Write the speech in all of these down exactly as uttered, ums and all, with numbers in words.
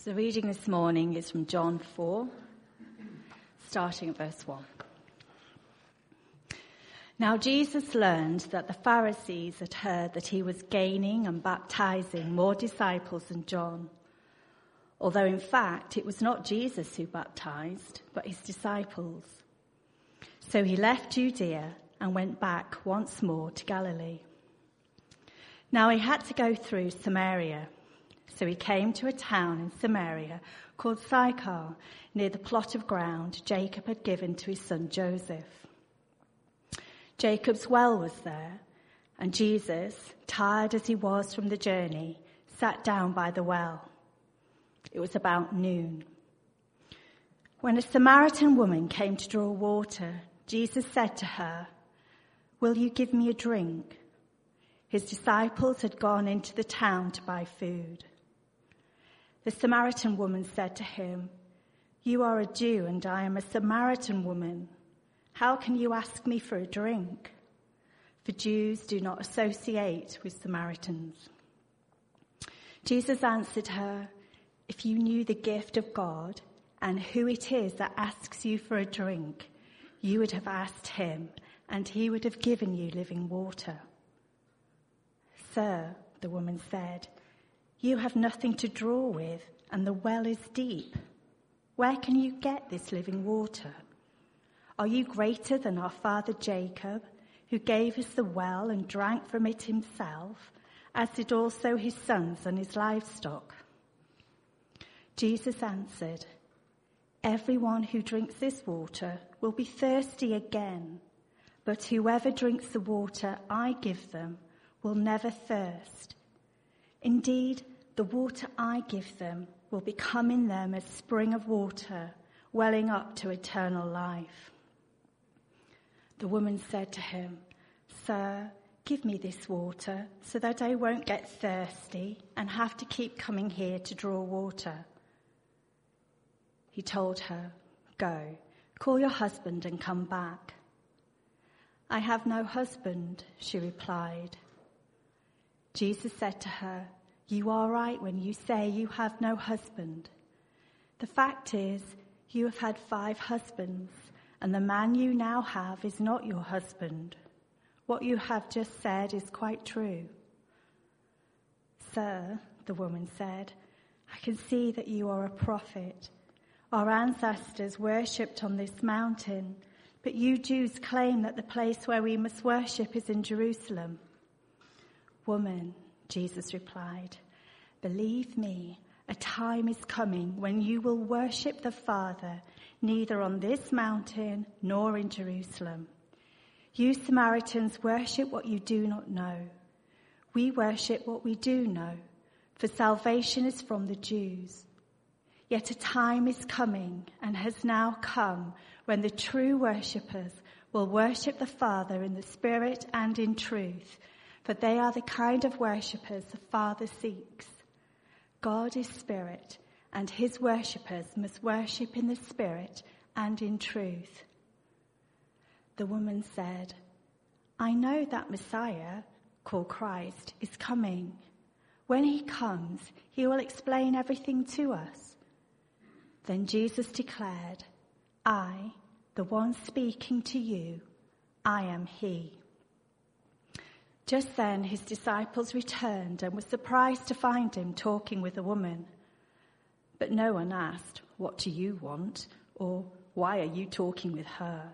The reading this morning is from John four, starting at verse one. Now Jesus learned that the Pharisees had heard that he was gaining and baptizing more disciples than John, although in fact it was not Jesus who baptized, but his disciples. So he left Judea and went back once more to Galilee. Now he had to go through Samaria. So he came to a town in Samaria called Sychar, near the plot of ground Jacob had given to his son Joseph. Jacob's well was there, and Jesus, tired as he was from the journey, sat down by the well. It was about noon. When a Samaritan woman came to draw water, Jesus said to her, "Will you give me a drink?" His disciples had gone into the town to buy food. The Samaritan woman said to him, "You are a Jew and I am a Samaritan woman. How can you ask me for a drink?" For Jews do not associate with Samaritans. Jesus answered her, "If you knew the gift of God and who it is that asks you for a drink, you would have asked him and he would have given you living water." "Sir," the woman said, "you have nothing to draw with, and the well is deep. Where can you get this living water? Are you greater than our father Jacob, who gave us the well and drank from it himself, as did also his sons and his livestock?" Jesus answered, "Everyone who drinks this water will be thirsty again, but whoever drinks the water I give them will never thirst. Indeed, the water I give them will become in them a spring of water, welling up to eternal life." The woman said to him, "Sir, give me this water so that I won't get thirsty and have to keep coming here to draw water." He told her, "Go, call your husband and come back." "I have no husband," she replied. Jesus said to her, "You are right when you say you have no husband. The fact is, you have had five husbands, and the man you now have is not your husband. What you have just said is quite true." "Sir," the woman said, "I can see that you are a prophet. Our ancestors worshipped on this mountain, but you Jews claim that the place where we must worship is in Jerusalem." "Woman," Jesus replied, "believe me, a time is coming when you will worship the Father neither on this mountain nor in Jerusalem. You Samaritans worship what you do not know. We worship what we do know, for salvation is from the Jews. Yet a time is coming and has now come when the true worshippers will worship the Father in the Spirit and in truth, for they are the kind of worshippers the Father seeks. God is Spirit, and his worshippers must worship in the Spirit and in truth." The woman said, "I know that Messiah, called Christ, is coming. When he comes, he will explain everything to us." Then Jesus declared, "I, the one speaking to you, I am he." Just then his disciples returned and were surprised to find him talking with a woman. But no one asked, "What do you want?" or "Why are you talking with her?"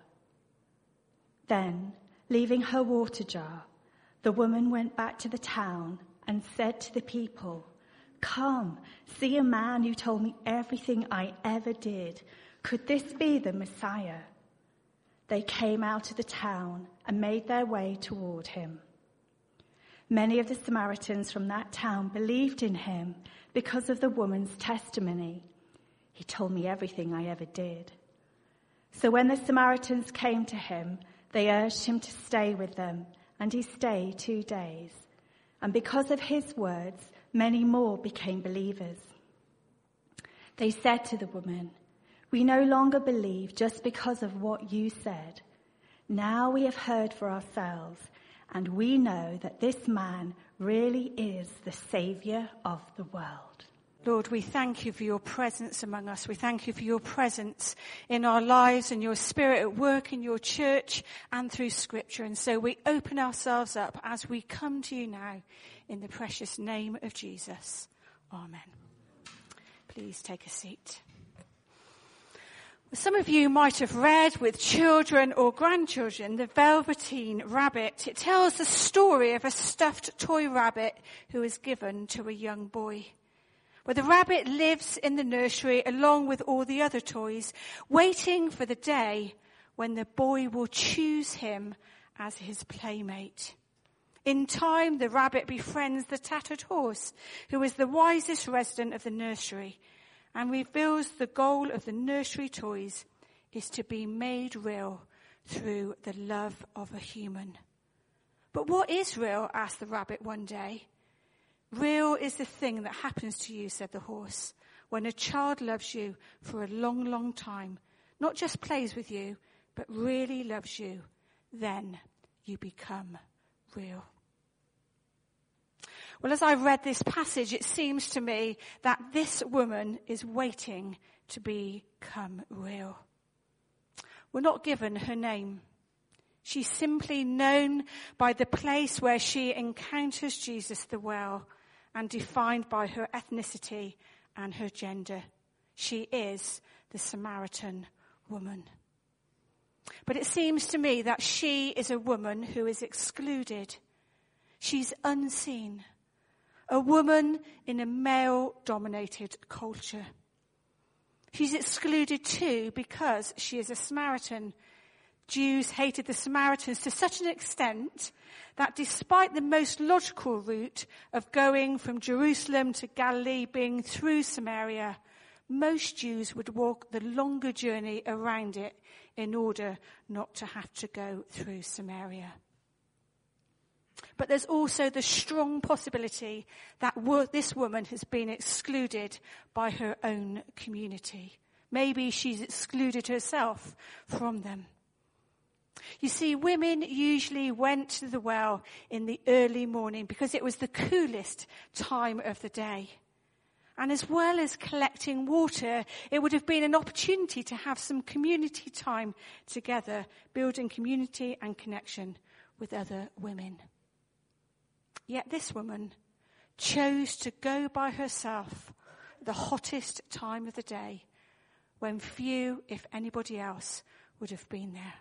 Then, leaving her water jar, the woman went back to the town and said to the people, "Come, see a man who told me everything I ever did. Could this be the Messiah?" They came out of the town and made their way toward him. Many of the Samaritans from that town believed in him because of the woman's testimony. "He told me everything I ever did." So when the Samaritans came to him, they urged him to stay with them, and he stayed two days. And because of his words, many more became believers. They said to the woman, "We no longer believe just because of what you said. Now we have heard for ourselves, and we know that this man really is the Savior of the world." Lord, we thank you for your presence among us. We thank you for your presence in our lives and your spirit at work in your church and through scripture. And so we open ourselves up as we come to you now in the precious name of Jesus. Amen. Please take a seat. Some of you might have read with children or grandchildren The Velveteen Rabbit. It tells the story of a stuffed toy rabbit who is given to a young boy. Where the rabbit lives in the nursery along with all the other toys, waiting for the day when the boy will choose him as his playmate. In time, the rabbit befriends the tattered horse, who is the wisest resident of the nursery, and reveals the goal of the nursery toys is to be made real through the love of a human. But what is real? Asked the rabbit one day. Real is the thing that happens to you, said the horse, when a child loves you for a long, long time, not just plays with you, but really loves you. Then you become real. Well, as I read this passage, it seems to me that this woman is waiting to become real. We're not given her name. She's simply known by the place where she encounters Jesus the well, and defined by her ethnicity and her gender. She is the Samaritan woman. But it seems to me that she is a woman who is excluded. She's unseen. A woman in a male-dominated culture. She's excluded too because she is a Samaritan. Jews hated the Samaritans to such an extent that despite the most logical route of going from Jerusalem to Galilee being through Samaria, most Jews would walk the longer journey around it in order not to have to go through Samaria. But there's also the strong possibility that wo- this woman has been excluded by her own community. Maybe she's excluded herself from them. You see, women usually went to the well in the early morning because it was the coolest time of the day. And as well as collecting water, it would have been an opportunity to have some community time together, building community and connection with other women. Yet this woman chose to go by herself at the hottest time of the day when few, if anybody else, would have been there.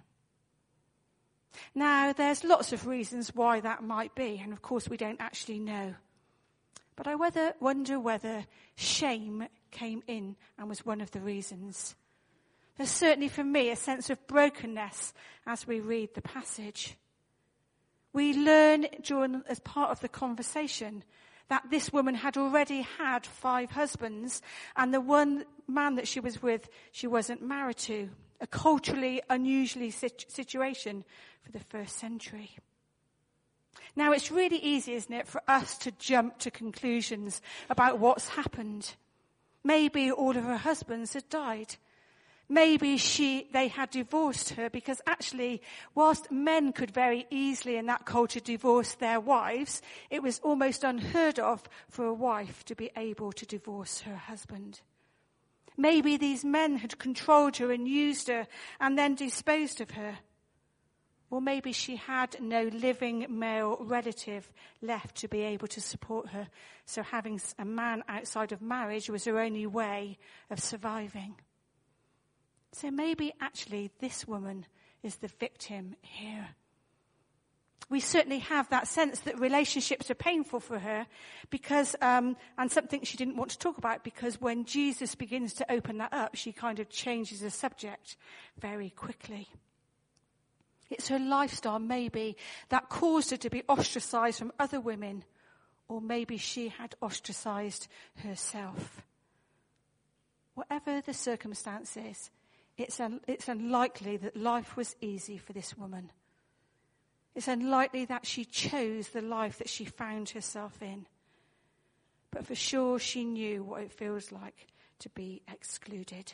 Now, there's lots of reasons why that might be, and of course we don't actually know. But I whether, wonder whether shame came in and was one of the reasons. There's certainly for me a sense of brokenness as we read the passage. We learn during, as part of the conversation that this woman had already had five husbands, and the one man that she was with, she wasn't married to. A culturally unusual situation for the first century. Now, it's really easy, isn't it, for us to jump to conclusions about what's happened. Maybe all of her husbands had died. Maybe she, they had divorced her because actually, whilst men could very easily in that culture divorce their wives, it was almost unheard of for a wife to be able to divorce her husband. Maybe these men had controlled her and used her and then disposed of her. Or maybe she had no living male relative left to be able to support her. So having a man outside of marriage was her only way of surviving. So maybe actually this woman is the victim here. We certainly have that sense that relationships are painful for her because, um, and something she didn't want to talk about because when Jesus begins to open that up, she kind of changes the subject very quickly. It's her lifestyle, maybe, that caused her to be ostracized from other women, or maybe she had ostracized herself. Whatever the circumstances, it's, un- it's unlikely that life was easy for this woman. It's unlikely that she chose the life that she found herself in. But for sure, she knew what it feels like to be excluded.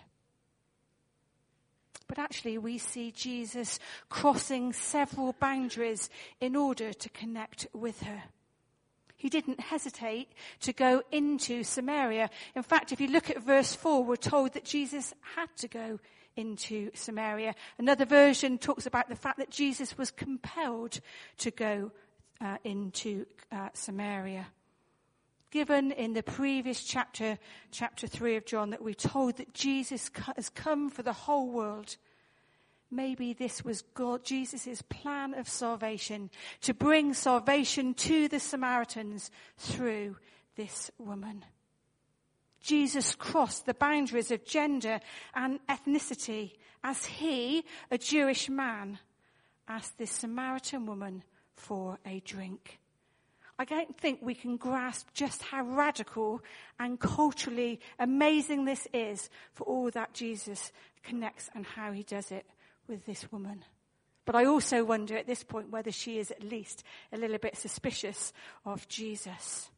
But actually, we see Jesus crossing several boundaries in order to connect with her. He didn't hesitate to go into Samaria. In fact, if you look at verse four, we're told that Jesus had to go into Samaria. Another version talks about the fact that Jesus was compelled to go uh, into uh, Samaria. Given in the previous chapter, chapter three of John, that we're told that Jesus has come for the whole world. Maybe this was God, Jesus' plan of salvation, to bring salvation to the Samaritans through this woman. Jesus crossed the boundaries of gender and ethnicity as he, a Jewish man, asked this Samaritan woman for a drink. I don't think we can grasp just how radical and culturally amazing this is for all that Jesus connects and how he does it with this woman. But I also wonder at this point whether she is at least a little bit suspicious of Jesus.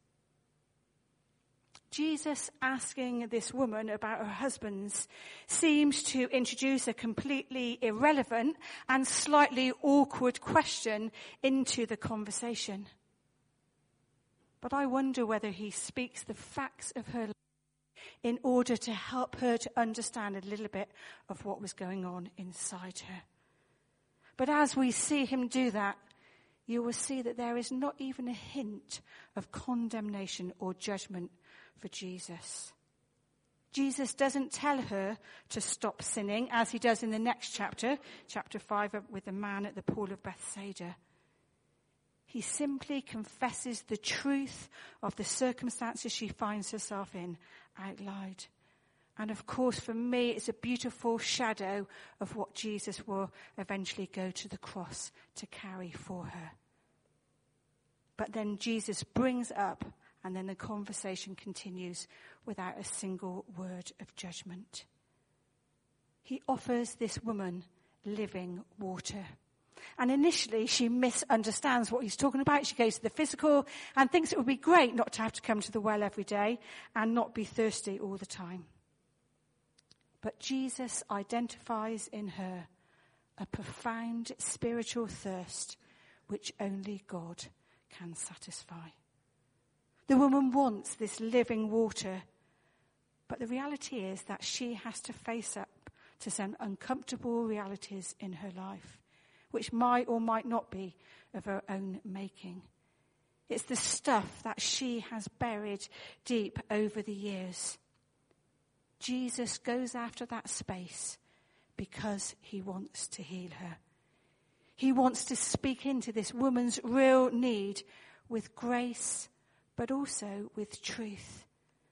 Jesus asking this woman about her husbands seems to introduce a completely irrelevant and slightly awkward question into the conversation. But I wonder whether he speaks the facts of her life in order to help her to understand a little bit of what was going on inside her. But as we see him do that, you will see that there is not even a hint of condemnation or judgment for Jesus. Jesus doesn't tell her to stop sinning, as he does in the next chapter, chapter five, with the man at the pool of Bethsaida. He simply confesses the truth of the circumstances she finds herself in out loud. And of course, for me, it's a beautiful shadow of what Jesus will eventually go to the cross to carry for her. But then Jesus brings up, and then the conversation continues without a single word of judgment. He offers this woman living water. And initially, she misunderstands what he's talking about. She goes to the physical and thinks it would be great not to have to come to the well every day and not be thirsty all the time. But Jesus identifies in her a profound spiritual thirst which only God can satisfy. The woman wants this living water, but the reality is that she has to face up to some uncomfortable realities in her life, which might or might not be of her own making. It's the stuff that she has buried deep over the years. Jesus goes after that space because he wants to heal her. He wants to speak into this woman's real need with grace, but also with truth.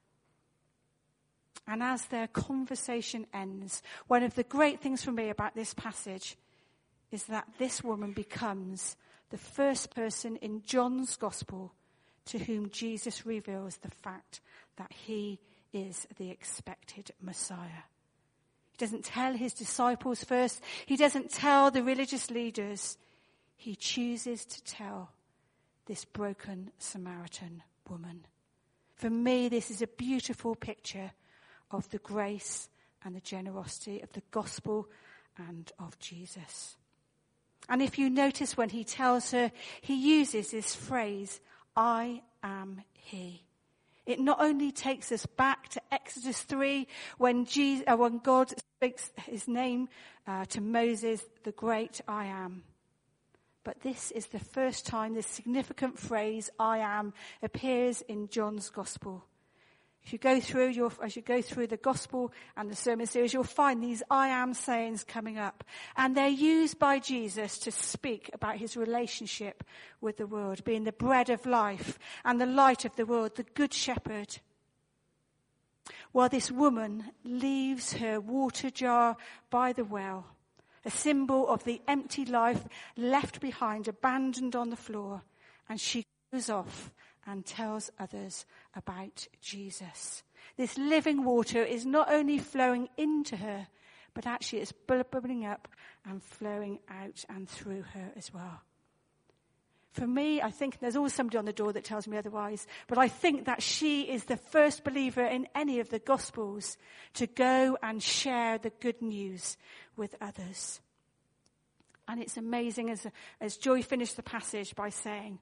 And as their conversation ends, one of the great things for me about this passage is that this woman becomes the first person in John's gospel to whom Jesus reveals the fact that he is the expected Messiah. He doesn't tell his disciples first. He doesn't tell the religious leaders. He chooses to tell this broken Samaritan woman. For me, this is a beautiful picture of the grace and the generosity of the gospel and of Jesus. And if you notice when he tells her, he uses this phrase, I am he. It not only takes us back to Exodus three, when, Jesus, uh, when God speaks his name uh, to Moses, the great I am. But this is the first time this significant phrase, I am, appears in John's gospel. If you go through your, as you go through the gospel and the sermon series, you'll find these I am sayings coming up. And they're used by Jesus to speak about his relationship with the world, being the bread of life and the light of the world, the good shepherd. While this woman leaves her water jar by the well, a symbol of the empty life left behind, abandoned on the floor, and she goes off and tells others about Jesus. This living water is not only flowing into her, but actually it's bubbling up and flowing out and through her as well. For me, I think there's always somebody on the door that tells me otherwise, but I think that she is the first believer in any of the Gospels to go and share the good news with others. And it's amazing, as, as Joy finished the passage by saying,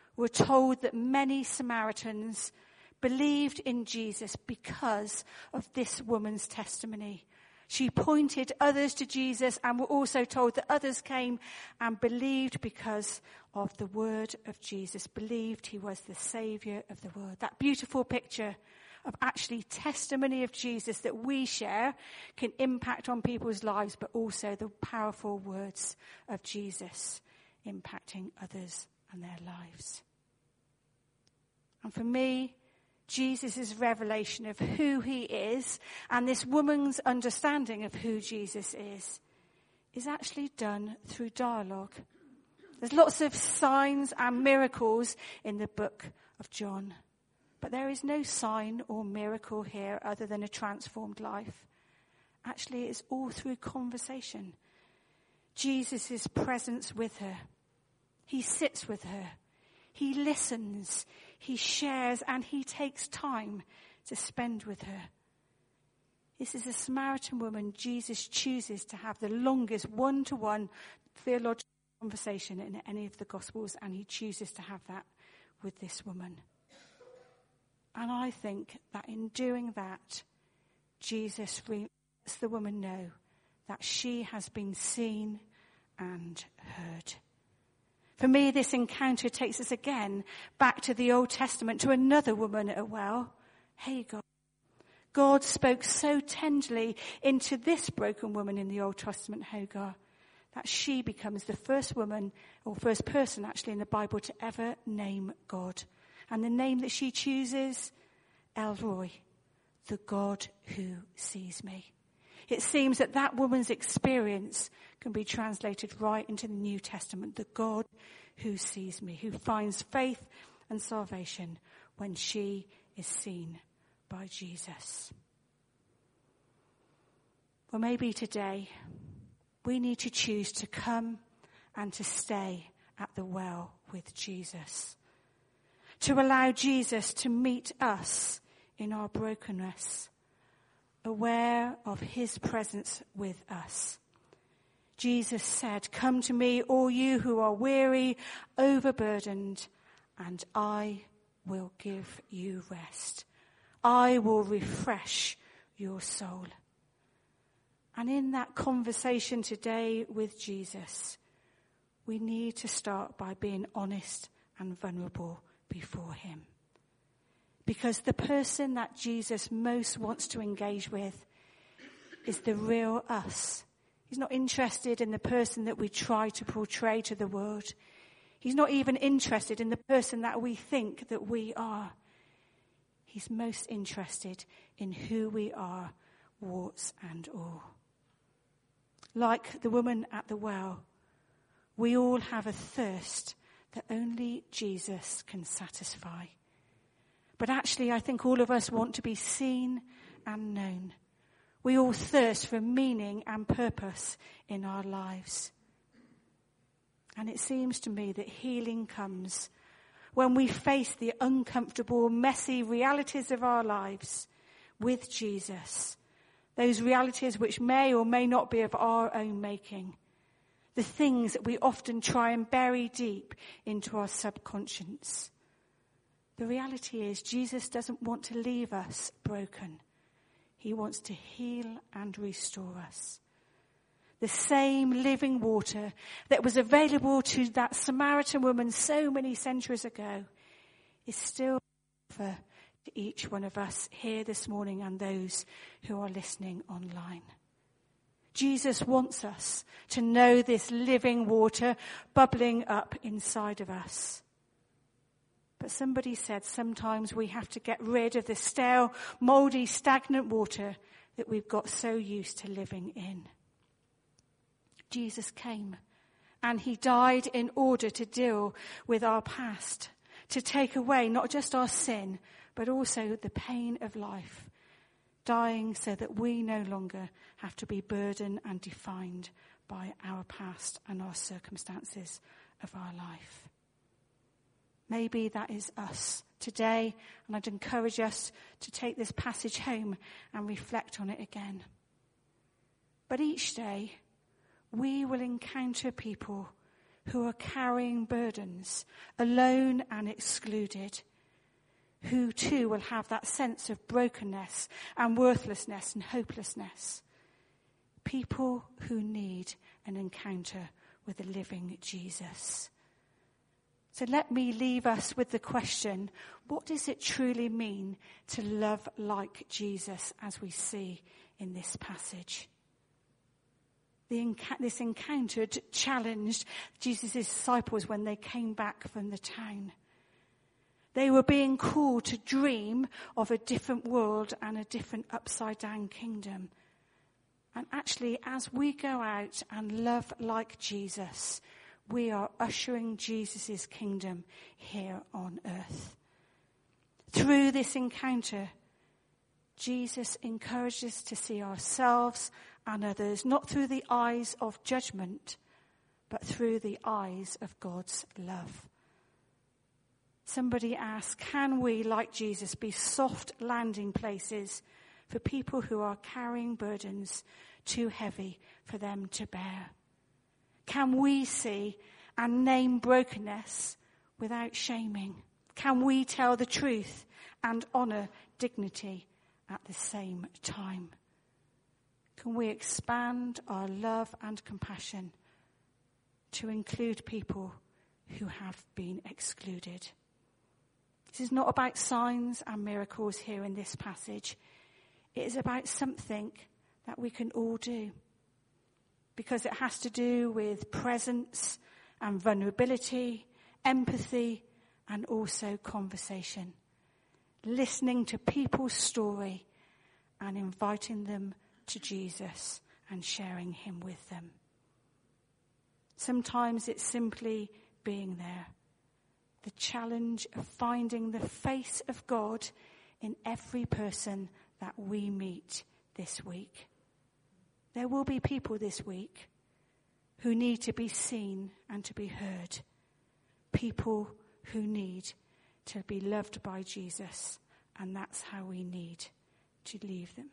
we're told that many Samaritans believed in Jesus because of this woman's testimony. She pointed others to Jesus, and we're also told that others came and believed because of the word of Jesus, believed he was the Saviour of the world. That beautiful picture of actually testimony of Jesus that we share can impact on people's lives, but also the powerful words of Jesus impacting others and their lives. And for me, Jesus' revelation of who he is and this woman's understanding of who Jesus is is actually done through dialogue. There's lots of signs and miracles in the book of John, but there is no sign or miracle here other than a transformed life. Actually, it's all through conversation. Jesus' presence with her. He sits with her. He listens. He shares, and he takes time to spend with her. This is a Samaritan woman Jesus chooses to have the longest one-to-one theological conversation in any of the Gospels, and he chooses to have that with this woman. And I think that in doing that, Jesus lets the woman know that she has been seen and heard. For me, this encounter takes us again back to the Old Testament, to another woman at a well, Hagar. God spoke so tenderly into this broken woman in the Old Testament, Hagar, that she becomes the first woman, or first person actually in the Bible to ever name God. And the name that she chooses, El Roi, the God who sees me. It seems that that woman's experience can be translated right into the New Testament. The God who sees me, who finds faith and salvation when she is seen by Jesus. Well, maybe today we need to choose to come and to stay at the well with Jesus. To allow Jesus to meet us in our brokenness, aware of his presence with us. Jesus said, "Come to me, all you who are weary, overburdened, and I will give you rest. I will refresh your soul." And in that conversation today with Jesus, we need to start by being honest and vulnerable before him. Because the person that Jesus most wants to engage with is the real us. He's not interested in the person that we try to portray to the world. He's not even interested in the person that we think that we are. He's most interested in who we are, warts and all. Like the woman at the well, we all have a thirst that only Jesus can satisfy. But actually, I think all of us want to be seen and known. We all thirst for meaning and purpose in our lives. And it seems to me that healing comes when we face the uncomfortable, messy realities of our lives with Jesus. Those realities which may or may not be of our own making. The things that we often try and bury deep into our subconscious. The reality is Jesus doesn't want to leave us broken. He wants to heal and restore us. The same living water that was available to that Samaritan woman so many centuries ago is still available to each one of us here this morning and those who are listening online. Jesus wants us to know this living water bubbling up inside of us. But somebody said sometimes we have to get rid of the stale, mouldy, stagnant water that we've got so used to living in. Jesus came and he died in order to deal with our past, to take away not just our sin, but also the pain of life, dying so that we no longer have to be burdened and defined by our past and our circumstances of our life. Maybe that is us today, and I'd encourage us to take this passage home and reflect on it again. But each day, we will encounter people who are carrying burdens, alone and excluded, who too will have that sense of brokenness and worthlessness and hopelessness. People who need an encounter with the living Jesus. So let me leave us with the question, what does it truly mean to love like Jesus as we see in this passage? The, this encounter challenged Jesus' disciples when they came back from the town. They were being called to dream of a different world and a different upside-down kingdom. And actually, as we go out and love like Jesus, we are ushering Jesus' kingdom here on earth. Through this encounter, Jesus encourages us to see ourselves and others, not through the eyes of judgment, but through the eyes of God's love. Somebody asked, can we, like Jesus, be soft landing places for people who are carrying burdens too heavy for them to bear? Can we see and name brokenness without shaming? Can we tell the truth and honour dignity at the same time? Can we expand our love and compassion to include people who have been excluded? This is not about signs and miracles here in this passage. It is about something that we can all do, because it has to do with presence and vulnerability, empathy, and also conversation. Listening to people's story and inviting them to Jesus and sharing him with them. Sometimes it's simply being there. The challenge of finding the face of God in every person that we meet this week. There will be people this week who need to be seen and to be heard. People who need to be loved by Jesus, and that's how we need to leave them.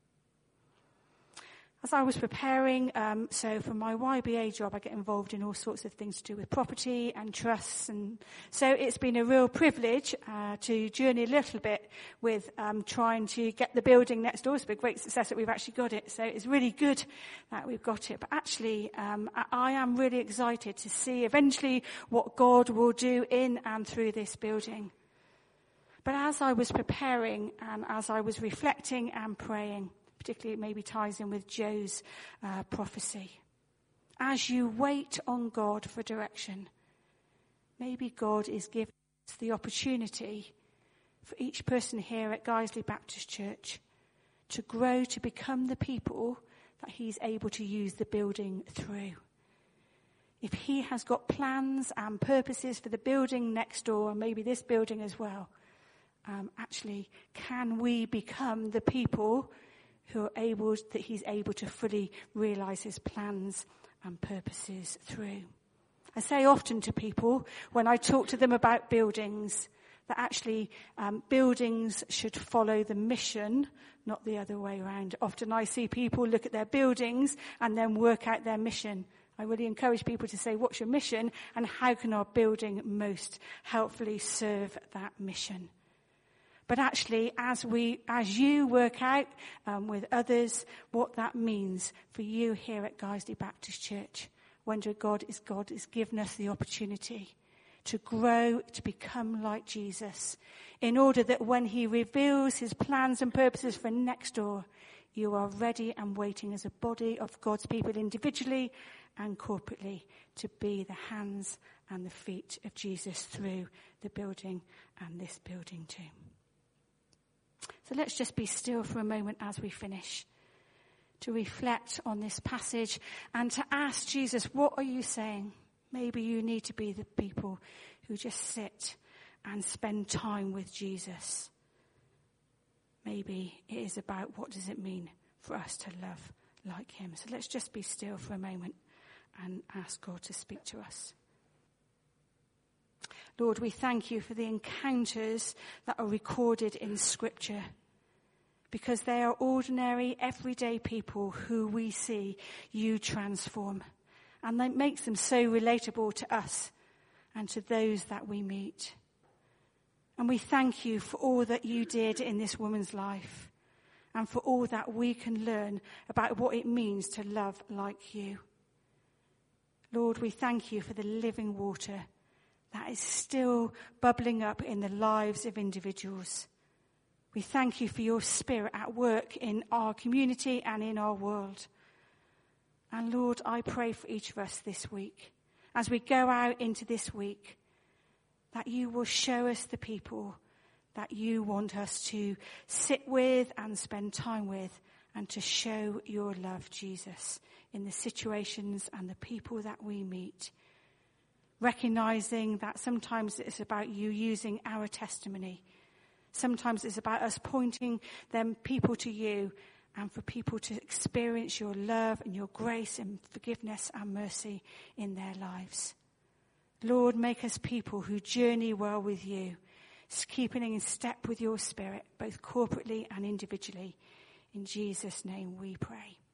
As I was preparing, um, so for my Y B A job, I get involved in all sorts of things to do with property and trusts. And so it's been a real privilege uh, to journey a little bit with um, trying to get the building next door. It's been a great success that we've actually got it. So it's really good that we've got it. But actually, um, I am really excited to see eventually what God will do in and through this building. But as I was preparing and as I was reflecting and praying, particularly it maybe ties in with Joe's uh, prophecy. As you wait on God for direction, maybe God is giving us the opportunity for each person here at Guiseley Baptist Church to grow to become the people that he's able to use the building through. If he has got plans and purposes for the building next door, and maybe this building as well, um, actually, can we become the people who are able, that he's able to fully realise his plans and purposes through? I say often to people when I talk to them about buildings that actually um, buildings should follow the mission, not the other way around. Often I see people look at their buildings and then work out their mission. I really encourage people to say, what's your mission and how can our building most helpfully serve that mission? But actually, as we, as you work out um, with others, what that means for you here at Guiseley Baptist Church, wonder God is God has given us the opportunity to grow, to become like Jesus, in order that when he reveals his plans and purposes for next door, you are ready and waiting as a body of God's people, individually and corporately, to be the hands and the feet of Jesus through the building and this building too. So let's just be still for a moment as we finish, to reflect on this passage and to ask Jesus, what are you saying? Maybe you need to be the people who just sit and spend time with Jesus. Maybe it is about what does it mean for us to love like him. So let's just be still for a moment and ask God to speak to us. Lord, we thank you for the encounters that are recorded in Scripture, because they are ordinary, everyday people who we see you transform. and that makes them so relatable to us and to those that we meet. And we thank you for all that you did in this woman's life and for all that we can learn about what it means to love like you. Lord, we thank you for the living water that is still bubbling up in the lives of individuals. We thank you for your Spirit at work in our community and in our world. And Lord, I pray for each of us this week, as we go out into this week, that you will show us the people that you want us to sit with and spend time with, and to show your love, Jesus, in the situations and the people that we meet. Recognizing that sometimes it's about you using our testimony. Sometimes it's about us pointing them people to you, and for people to experience your love and your grace and forgiveness and mercy in their lives. Lord, make us people who journey well with you, keeping in step with your Spirit, both corporately and individually. In Jesus' name we pray.